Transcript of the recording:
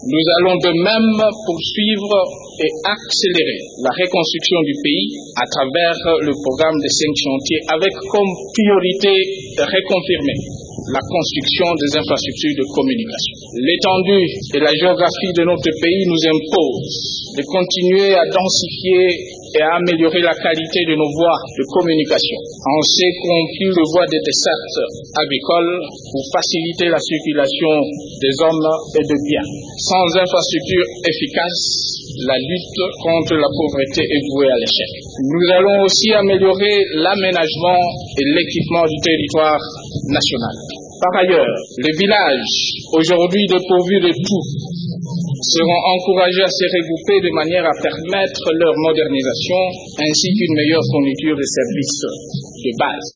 Nous allons de même poursuivre et accélérer la reconstruction du pays à travers le programme des 5 chantiers avec comme priorité de reconfirmer la construction des infrastructures de communication. L'étendue et la géographie de notre pays nous imposent de continuer à densifier et à améliorer la qualité de nos voies de communication, en ce compris les voies de dessertes agricoles pour faciliter la circulation des hommes et des biens. Sans infrastructures efficaces, la lutte contre la pauvreté est vouée à l'échec. Nous allons aussi améliorer l'aménagement et l'équipement du territoire national. Par ailleurs, les villages, aujourd'hui dépourvus de tout, seront encouragés à se regrouper de manière à permettre leur modernisation ainsi qu'une meilleure fourniture de services de base.